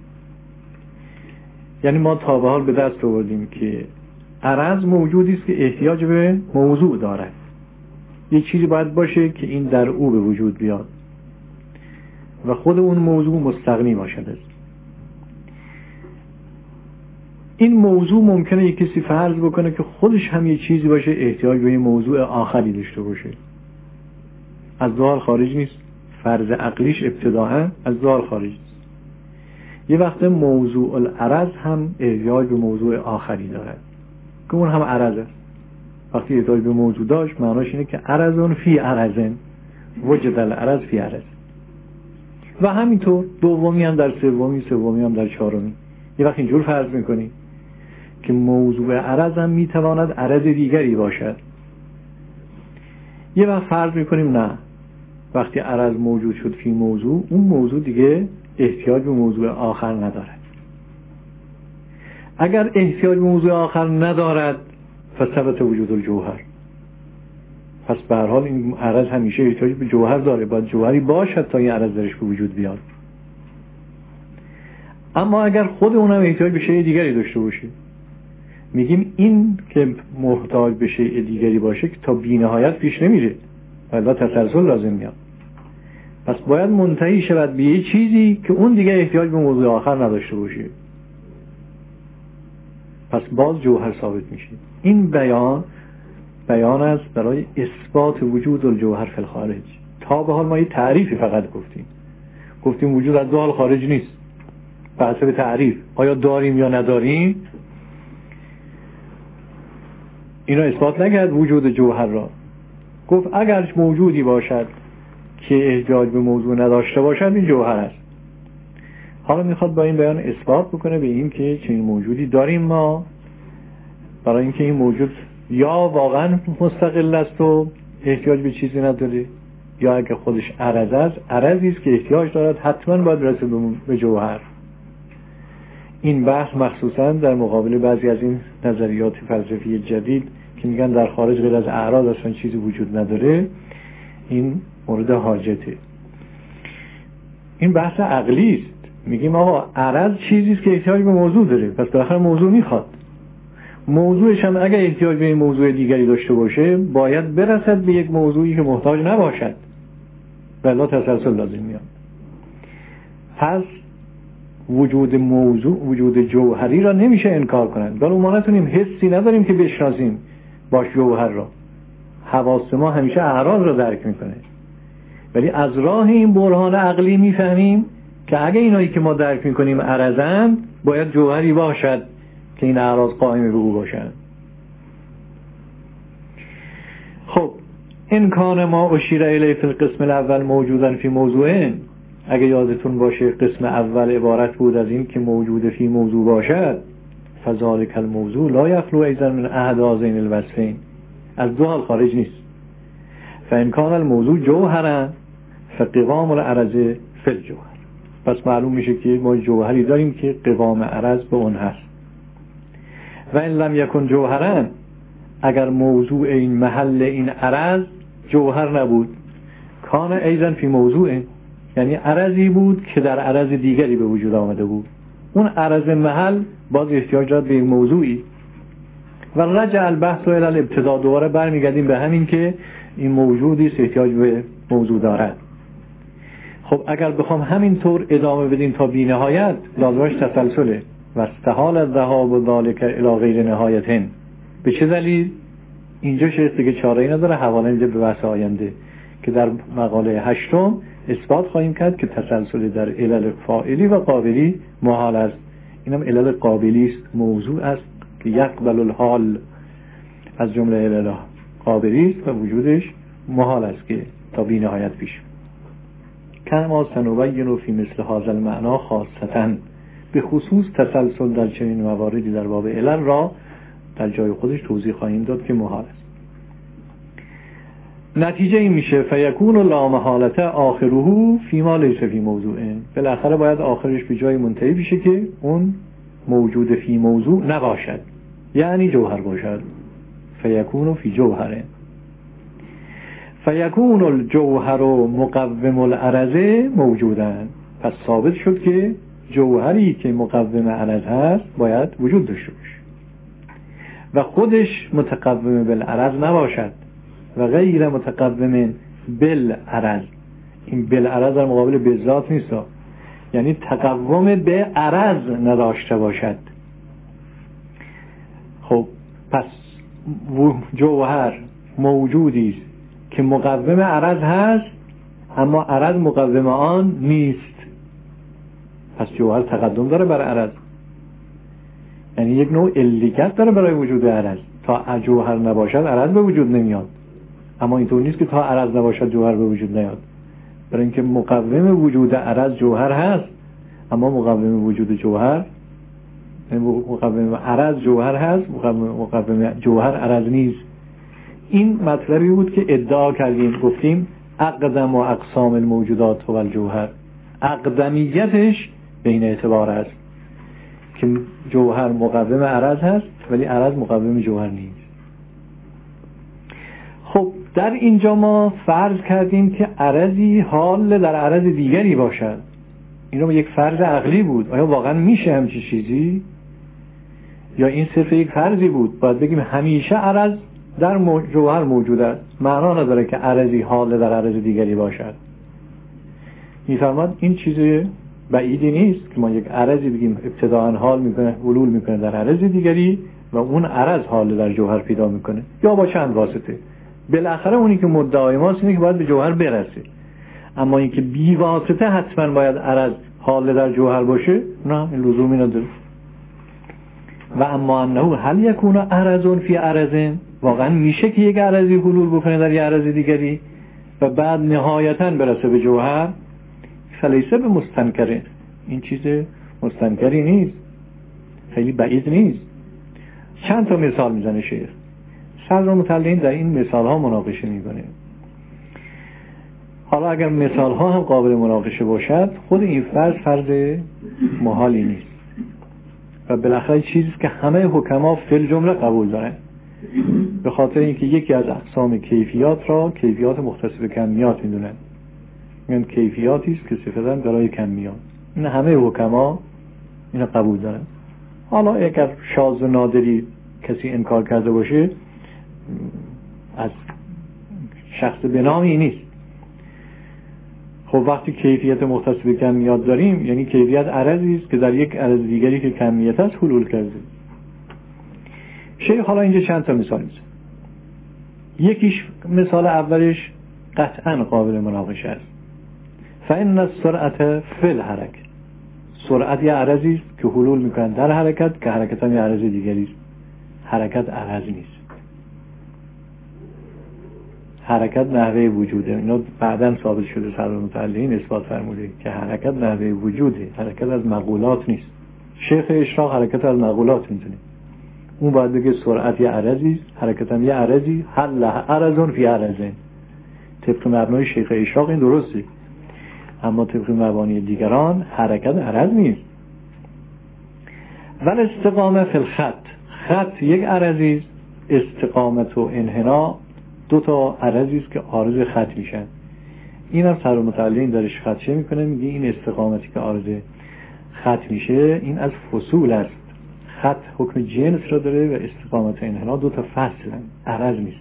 یعنی ما تا به حال به دست آوردیم که عرض موجودی است که احتیاج به موضوع دارد، یک چیزی باید باشه که این در او به وجود بیاد و خود اون موضوع مستغنی باشد. این موضوع ممکنه یک کسی فرض بکنه که خودش هم یک چیزی باشه احتیاج به موضوع آخری داشته باشه، از ظاهر خارج نیست، فرض عقلیش ابتداءً از ظاهر خارج نیست. یه وقت موضوع العرض هم احتیاج به موضوع آخری دارد که اون هم عرض است. وقتی احتیاج به موضوع داشت معناش اینه که عرضون فی عرضن، وجد العرض فی عرض. و همینطور دومی هم در سومی، سومی هم در چهارمی. یه وقت اینجور فرض میکنیم که موضوع عرض هم میتواند عرض دیگری باشد. یه وقت فرض میکنیم نه، وقتی عرض موجود شد فی موضوع، اون موضوع دیگه احتیاج به موضوع آخر ندارد. اگر احتیاج به موضوع آخر ندارد فثبت وجود الجوهر، پس به هر حال این عرض همیشه احتیاج به جوهر داره، باید جوهری باشد تا این عرض درش به وجود بیاد. اما اگر خود اونم احتیاج به شیء دیگری داشته باشه، میگیم این که محتاج به شیء دیگری باشه که تا بی‌نهایت پیش نمیره، ولی تسلسل لازم میاد. پس باید منتهی شود به یه چیزی که اون دیگه احتیاج به موضوع آخر نداشته باشه، پس باز جوهر ثابت میشه. این بیان بیان است برای اثبات وجود الجوهر فی الخارج. تا به حال ما یه تعریفی فقط گفتیم، گفتیم وجود از دو حال خارج نیست، به حسب تعریف آیا داریم یا نداریم، اینو اثبات نکرد وجود جوهر را. گفت اگر موجودی باشد که احتیاج به موضوع نداشته باشد این جوهر است. حالا میخواد با این بیان اثبات بکنه به این که چنین موجودی داریم ما، برای اینکه این موجود یا واقعا مستقل است و احتیاج به چیزی نداره، یا اگه خودش عرض است، عرضی است که احتیاج دارد، حتما باید برسه به جوهر. این بحث مخصوصا در مقابل بعضی از این نظریات فلسفی جدید که میگن در خارج غیر از اعراض اصلا چیزی وجود نداره، این مورد حاجته. این بحث عقلی است. میگیم آقا عرض چیزی است که احتیاج به موضوع داره، پس بالاخره موضوع میخواد. موضوعش هم اگر احتیاج به این موضوع دیگری داشته باشه باید برسد به یک موضوعی که محتاج نباشد، ولی تسلسل لازم میاد. پس وجود موضوع، وجود جوهری را نمیشه انکار کنند، ولی ما نتونیم، حسی نداریم که بشناسیم باش جوهر را. حواس ما همیشه اعراض را درک میکنه، ولی از راه این برهان عقلی میفهمیم که اگه اینایی که ما درک میکنیم عرضند، باید جوهری باشد که این اعراض قائم به او باشند. خب این کان ما اشیر الیه فی القسم الاول موجودن فی موضوعین، اگه یادتون باشه قسم اول عبارت بود از این که موجود فی موضوع باشد، فذالک الموضوع لا یخلو ایضا من احد هذین الوصفین، از دو حال خارج نیست. فان کان الموضوع جوهرا فقوام العرض فی الجوهر، پس معلوم میشه که ما جوهری داریم که قوام عرض به اون هست. و ان لم یکن جوهرا، اگر موضوع این محل این عرض جوهر نبود، کان ایضا فی موضوع، یعنی عرضی بود که در عرض دیگری به وجود آمده بود، اون عرض محل باز احتیاج دارد به این موضوعی. و رجع البحث الى الابتدا، دوباره برمیگردیم به همین که این موجودی احتیاج به موضوع دارد. خب اگر بخوام همینطور ادامه بدیم تا بی نهایت، لازمش تسلسله. و استحال الذهاب و ذالک الی غیر نهایتن. به چه دلیل؟ اینجا شیخ دیگه چاره‌ای نداره، حواله اینجا به بحث آینده که در مقاله هشتم اثبات خواهیم کرد که تسلسل در علل فاعلی و قابلی محال است. اینم علل قابلی است، موضوع است که یقبل الحال، از جمله علل قابلی است و وجودش محال است که تا بی نهایت پیش. کما سنبین فی مثل هذا المعنا خاصتا، به خصوص تسلسل در چنین مواردی در باب علل را در جای خودش توضیح خواهیم داد که محال است. نتیجه این میشه فیکون لا محالة آخره فیما لیس فی موضوعه، بالاخره باید آخرش به جای منتهی بشه که اون موجود فی موضوع نباشد، یعنی جوهر باشد. فیکون فی جوهره، فیکون الجوهر مقوم العرض موجودن، پس ثابت شد که جوهری که مقوم عرض هست باید وجود داشته باشه و خودش متقوم بالعرض نباشد و غیر متقوم بالعرض. این بالعرض در مقابل بالذات نیست، یعنی تقوم به عرض نداشته باشد. خب پس جوهر موجودی است که مقوم عرض هست اما عرض مقوم آن نیست، پس جوهر تقدم داره بر عرض، یعنی یک نوع علیت داره برای وجود عرض. تا جوهر نباشد عرض به وجود نمیاد، اما اینطور نیست که تا عرض نباشد جوهر به وجود نیاد، برای اینکه مقوم وجود عرض جوهر هست اما مقوم وجود جوهر، مقوم عرض جوهر هست، مقوم جوهر عرض نیست. این مطلبی بود که ادعا کردیم، گفتیم اقدم و اقسام الموجودات و الجوهر، اقدمیتش بین اعتبار است که جوهر مقوم عرض هست ولی عرض مقوم جوهر نیست. خب در اینجا ما فرض کردیم که عرضی حال در عرض دیگری باشد. این رو یک فرض عقلی بود. آیا واقعا میشه همچین چیزی؟ یا این صرف یک فرضی بود؟ باید بگیم همیشه عرض در جوهر موجود است، معنا نداره که عرضی حال در عرض دیگری باشد. میفرماد این چیز بعیدی نیست که ما یک عرضی بگیم ابتداء حال میکنه، حلول میکنه در عرض دیگری و اون عرض حال در جوهر پیدا میکنه، یا با چند واسطه. بالاخره اونی که مدعای ماست اینه که باید به جوهر برسه، اما اینکه بی واسطه حتما باید عرض حال در جوهر باشه، نه، این لزومی نداره. و اما انه هل یکون عرض فی عرض، واقعا میشه که یک عرضی حلول بکنه در یک عرض دیگری و بعد نهایتا برسه به جوهر؟ فلیسه به مستنکره، این چیز مستنکری نیست، خیلی بعید نیست. چند تا مثال میزنه شیخ، صدر مطلعین در این مثال ها مناقشه میکنه. حالا اگر مثال ها هم قابل مناقشه باشد، خود این فرض فرض محالی نیست و بالاخره چیزی که همه حکما فی الجمله قبول دارن، به خاطر اینکه یکی از اقسام کیفیات را کیفیات مختص به کمیات میدونن، میگن کیفیاتی است که صفتا برای کمیات. این همه حکما اینو قبول دارن. حالا اگر شاذ و نادری کسی انکار کرده باشه، از شخص بنامی نیست. خب وقتی کیفیت مختص به کمیات داریم، یعنی کیفیت عرضی است که در یک عرض دیگری که کمیت است حلول کرده. شیخ حالا اینجا چند تا مثال میزنه. یکیش مثال اولش قطعا قابل مناقشه است. فإن السرعة فی الحرکة، سرعت یه عرضی است که حلول میکنن در حرکت، که حرکت هم یه عرض دیگری است. حرکت عرض نیست، حرکت نحوه وجوده. اینا بعداً ثابت شده، صدر مطلعین اثبات فرموده که حرکت نحوه وجوده، حرکت از مقولات نیست. شیخ اشراق حرکت از مقولات میدونه، اون باید بگه سرعت یه عرضی است، حرکت هم یه عرضی، حل عرضون فی عرضین. طبق مبنای شیخ اشراق این درسته، اما طبق مبانی دیگران حرکت عرض نیست. ولی استقامه فی الخط، خط یک عرضی است، استقامت و انحنا دو تا عرضی است که عارض خط میشن. این هم صدر مطلعین درش خدشه میکنه، میگه این استقامتی که عارض خط میشه این از فصول است. خط حکم جنس را داره و استقامت و انحنا دو تا فصلن، عرض نیست.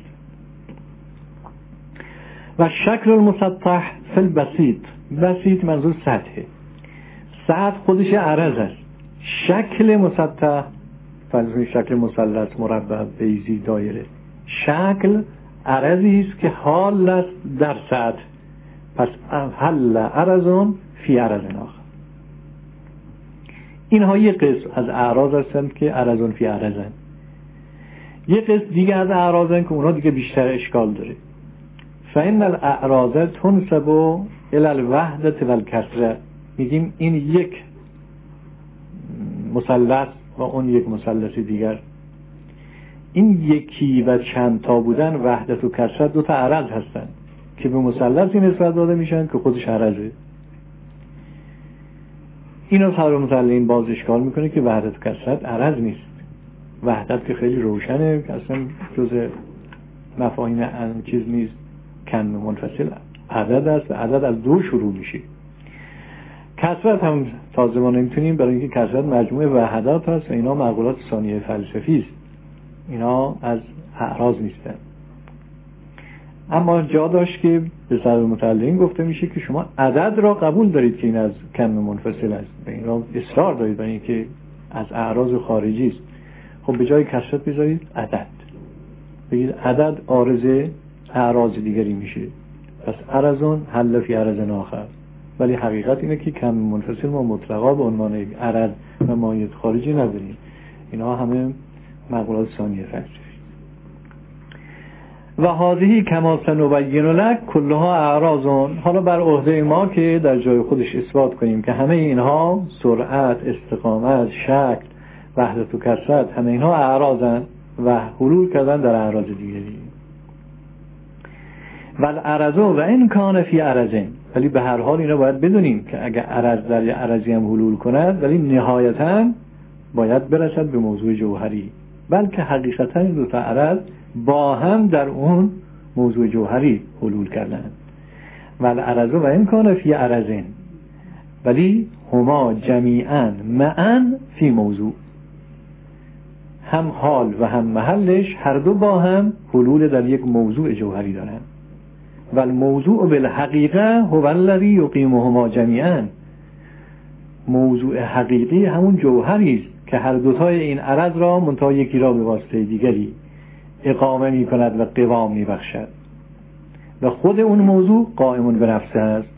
و شکل المسطح فی البسیط، بسیط منظور سطحه، سطح خودش عرض است. شکل مسطح، فرض کنید شکل مثلث، مربع، بیضی، دایره، شکل عرضی است که حال است در سطح. پس حل عرضون فی عرض آخر. اینها یک قسم از اعراض هستند که عرضون فی عرضن. یک قسم دیگه از اعراض هستند که اونها دیگه بیشتر اشکال داره. فإن الاعراض تنسب الی الوحدة والکثرة. میگیم این یک مثلث و اون یک مثلث دیگر، این یکی و چند تا بودن وحدت و کثرت دو تا عرض هستند که به مثلثی نسبت داده میشن که خودش عرضه. اینا صاحب متعلقین باز اشکال میکنه که وحدت و کثرت عرض نیست. وحدت که خیلی روشنه که اصلا جز مفاهیم چیز نیست، کم منفصل عدد است و عدد از دو شروع میشه. کثرت هم تازه ما نمیتونیم، برای اینکه کثرت مجموعه وحدات هست و اینا معقولات ثانیه فلسفی است، اینا از اعراض نیستن. اما جا داشت که به صاحب متعلقین گفته میشه که شما عدد را قبول دارید که این از کم منفصل است و این را اصرار دارید برای اینکه از اعراض خارجی است. خب به جای کثرت بذارید عدد، بگید عدد عارض اعراض دیگری میشه. پس عرضون حل فی عرض آخر. ولی حقیقت اینه که کم منفصل ما مطلقا به عنوان یک عرض و ماهیت خارجی نداریم. اینا همه معقولات ثانیه فلسفی. و هذه کما سنبین لک کلها اعراضون. حالا بر عهده ما که در جای خودش اثبات کنیم که همه اینها سرعت، استقامت، شکل، وحدت و کثرت، همه اینها اعراضن و حلول کردن در اعراض دیگری. والعرض و این کان فی عرضین. ولی به هر حال اینا باید بدونیم که اگر عرض در یه عرضی هم حلول کند، ولی نهایتاً باید برسد به موضوع جوهری، بلکه حقیقتاً این دو تا عرض با هم در اون موضوع جوهری حلول کردن. والعرض و این کان فی عرضین، ولی هما جمیعاً معاً فی موضوع. هم حال و هم محلش هر دو با هم حلول در یک موضوع جوهری دارن. و الموضوع بالحقیقه هو الذی یقیمهما جمیعا. موضوع حقیقی همون جوهری است که هر دوتای این عرض را منتها یکی را به واسطه دیگری اقامه می کند و قوام می بخشد و خود اون موضوع قائمون به نفسه است.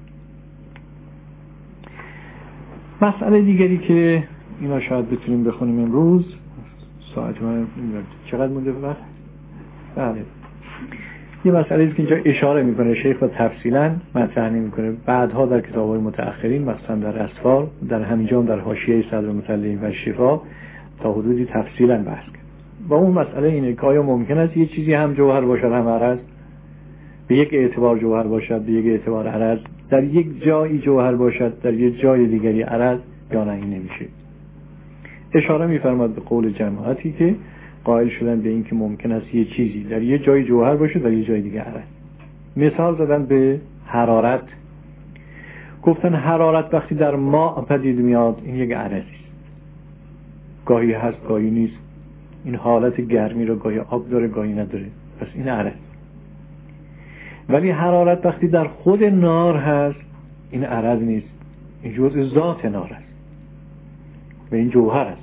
مسئله دیگری که اینا شاید بتونیم بخونیم امروز، ساعت من چقدر مونده وقت؟ بله. یه مسئله است که اینجا اشاره میکنه شیخ و تفصیلا مطرح نمیکنه. بعدها در کتاب‌های متأخرین مثلا در اسفار، در همینجا در حاشیه صدر مطلعین و شفا تا حدودی تفصیلا بحث کرد. با اون مسئله اینه که آیا ممکن است یه چیزی هم جوهر باشد هم عرض، به یک اعتبار جوهر باشد به یک اعتبار عرض، در یک جایی جوهر باشد در یک جای دیگری عرض، یا نه این نمیشه. اشاره میفرماد به قول جماعتی که قائل شدن به این که ممکن است یه چیزی در یه جای جوهر باشه در یه جای دیگه عرض. مثال زدن به حرارت. گفتن حرارت وقتی در ماء پدید میاد این یک عرضی است، گاهی هست گاهی نیست، این حالت گرمی رو گاهی آب داره گاهی نداره، پس این عرض. ولی حرارت وقتی در خود نار هست این عرض نیست، این جزء ذات نار است و این جوهر است.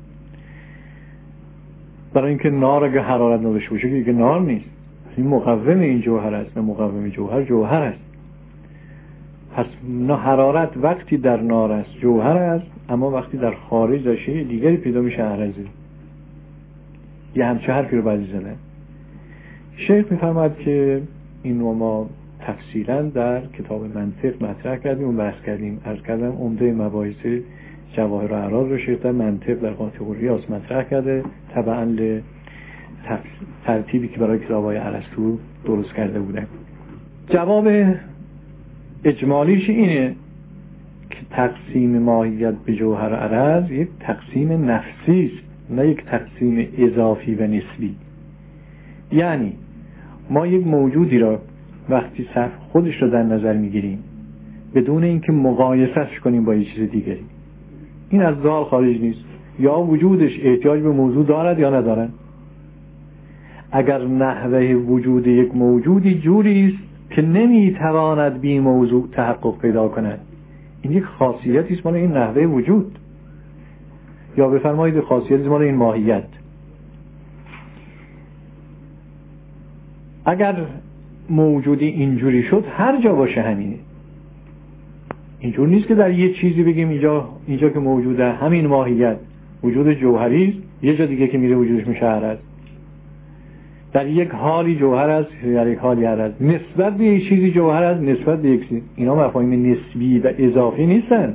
برای اینکه نار اگه حرارت نداشته باشه که دیگه نار نیست، این مقوم این جوهر است و مقوم جوهر جوهر است. پس حرارت وقتی در نار است جوهر است، اما وقتی در خارج داشته دیگری پیدا میشه عرضی. یه همچه حرفی رو بعضی زدن. شیخ میفرماد که این رو ما تفصیلا در کتاب منطق مطرح کردیم و بحث کردیم. عرض کردم عمده مباحث جواهر و اعراض رو شیخ در منطق در قاطع الریاض مطرح کرده تبعاً ترتیبی که برای کتاب‌های ارسطو درست کرده بودن. جواب اجمالیش اینه که تقسیم ماهیت به جوهر و عرض یک تقسیم نفسی است، نه یک تقسیم اضافی و نسبی. یعنی ما یک موجودی را وقتی صرف خودش رو در نظر میگیریم بدون اینکه مقایسهش کنیم با یه چیز دیگری، این از ذال خارج نیست. یا وجودش احتیاج به موضوع دارد یا ندارد. اگر نحوه وجود یک موجودی جوری است که نمیتواند بی موضوع تحقق پیدا کند، این یک خاصیتی است مال این نحوه وجود، یا بفرمایید خاصیتی است مال این ماهیت. اگر موجودی اینجوری شد هر جا باشه همینه. اینجور نیست که در یه چیزی بگیم اینجا اینجا که موجوده همین ماهیت وجود جوهری است، یه جا دیگه که میره وجودش میشه عرض. در یک حالی جوهر است، در یک حالی عرض. نسبت به یک چیزی جوهر است، نسبت به یک چیز. اینا مفاهیم نسبی و اضافی نیستن.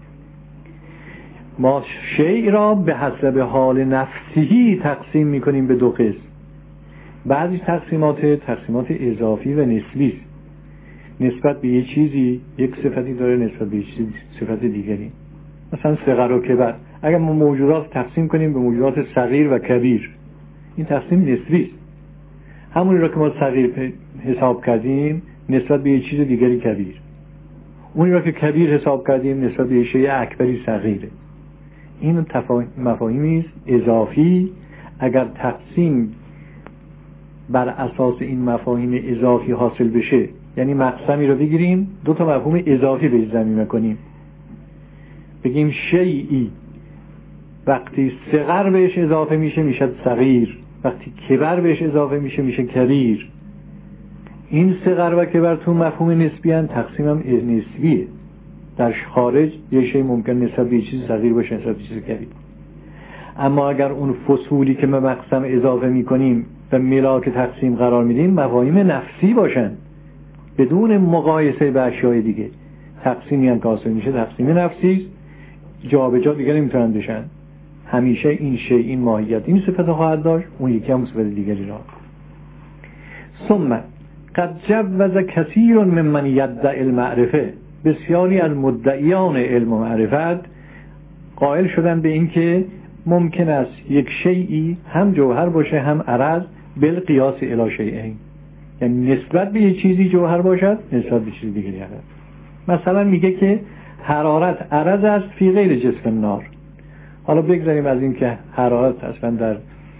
ما شیء را به حسب حال نفسی تقسیم میکنیم به دو قسم. بعضی تقسیمات تقسیمات اضافی و نسبی است. نسبت به یک چیزی یک صفتی داره، نسبت به یک چیزی صفت دیگری. مثلا صغر و کبر، اگر ما موجودات تقسیم کنیم به موجودات صغیر و کبیر، این تقسیم نسبی است. همونی را که ما صغیر حساب کردیم نسبت به یک چیز دیگری کبیر، اونی را که کبیر حساب کردیم نسبت به یک شیء اکبری صغیره. این تفاهم مفاهیمی است اضافی. اگر تقسیم بر اساس این مفاهیم اضافی حاصل بشه، یعنی مقسمی رو بگیریم دو تا مفهوم اضافی بهش ضمیمه کنیم، بگیم شیئی وقتی صغر بهش اضافه میشه میشه صغیر، وقتی کبر بهش اضافه میشه میشه کبیر. این صغر و کبر تو مفهوم نسبی ان، تقسیم هم نسبیه. در خارج یه شی ممکن نسبت به چیز صغیر باشه نسبت به چیز کبیر، اما اگر اون فصولی که به مقسم اضافه میکنیم و ملاک تقسیم قرار میدیم مفاهیم نفسی باشن بدون مقایسه با اشیاء دیگه. تقسیمی هم که حاصل میشه تقسیم نفسی است، جا به جا دیگه نمیتونن بشن. همیشه این شی این ماهیت این صفت خواهد داشت، اون یکی هم صفت دیگری را. ثم قد جوز کثیر ممن یدعی المعرفه، بسیاری از مدعیان علم و معرفت قائل شدن به این که ممکن است یک شیئی هم جوهر باشه هم عرض بالقیاس الی شیئین، یعنی نسبت به یک چیزی جوهر باشد نسبت به چیز دیگری عرض. مثلا میگه که حرارت عرض است فی غیر جسم نار. حالا بگذاریم از این که حرارت اصلا در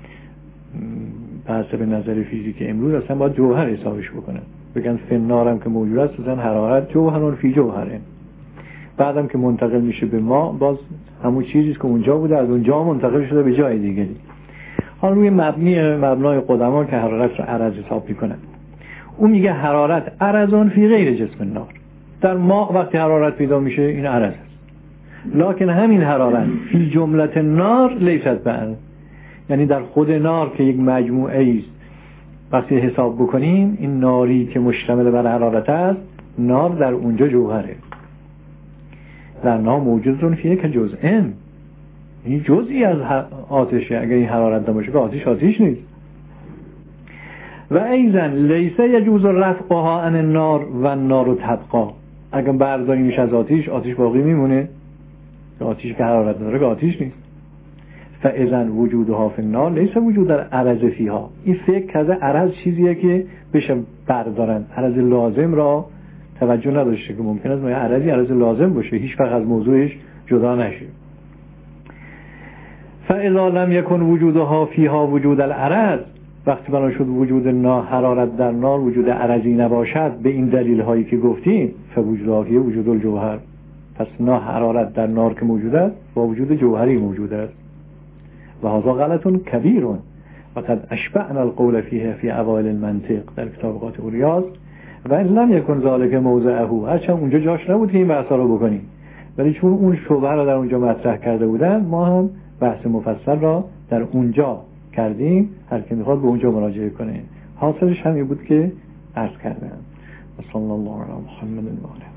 بحث به نظر فیزیک امروز اصلا باید جوهر حسابش بکنن، بگن فنار هم که موجود است اصلا حرارت جوهرون فی جوهره. بعدم که منتقل میشه به ما باز همون چیزی که اونجا بوده از اونجا منتقل شده به جای دیگری. حالا روی مبنی مبنای قدما که حرارت رو عرض حساب میکنن، اون میگه حرارت عرضون فی غیر جسم نار. در ماء وقتی حرارت پیدا میشه این عرض است، لکن همین حرارت فی جملت نار لیست بعد، یعنی در خود نار که یک مجموعه است وقتی حساب بکنیم این ناری که مشتمل بر حرارت است نار در اونجا جوهره. در نار موجودون فیه که جزءن، این جزئی از آتشه. اگر این حرارت نباشه که آتش آتش نیست. و ایضا لیس یجوز رفعها عن النار و النار تبقا، اگر برداری میشه از آتش آتش باقی میمونه، آتش که حرارت نداره که آتش نیست. فاذا وجودها فی النار لیس وجود در عرض فیها. این فکر کرده عرض چیزیه که بشه بردارن، عرض لازم را توجه نداشته که ممکن است عرضی عرض لازم باشه هیچ وقت از موضوعش جدا نشه. فاذا لم یکن وجودها فیها وجود العرض، وقتی بنا شد وجود نا حرارت در نار وجود عرضی نباشد به این دلیل هایی که گفتیم، فوجودها فیه وجود الجوهر، پس نا حرارت در نار که موجود است با وجود جوهری موجود است. و هذا غلط کبیر و قد اشبعنا القول فیه فی اوائل المنطق در کتاب قاطعوریاض و ان لم یکن ذلک موضعه، هرچند اونجا جاش نبود که این بحثا رو بکنیم، ولی چون اون شبهه رو در اونجا مطرح کرده بودن ما هم بحث مفصل را در اونجا کردیم. هر کی میخواد به اونجا مراجعه کنه. حاصلش همین بود که عرض کردم. صلی الله علی محمد و آله.